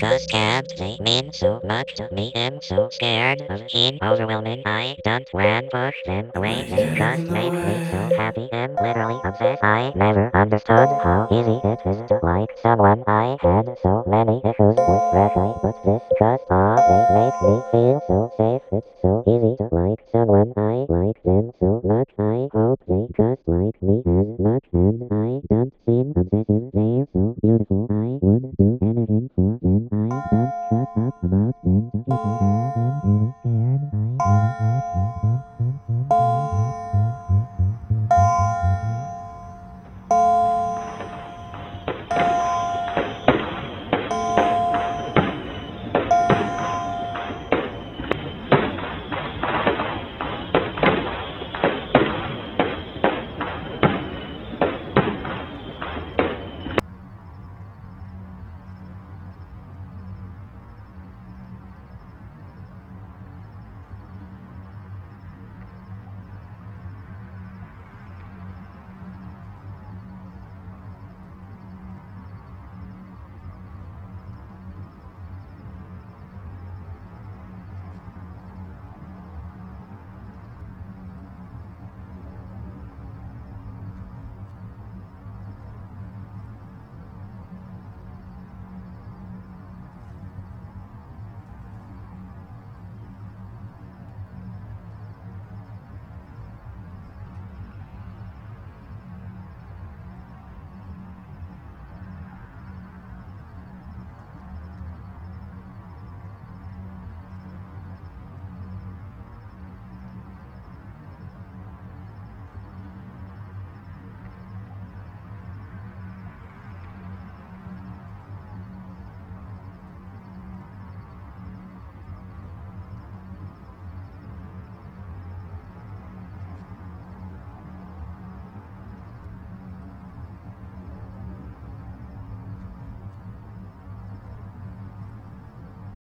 Cause cabs, they mean so much to me. I'm so scared of being overwhelming. I don't want push them away. They just make me so happy. I'm literally obsessed. I never understood how easy it is to like someone. I had so many issues with Rashai, but this just they make me feel so safe. It's so easy to like someone. I like them so much. I hope they just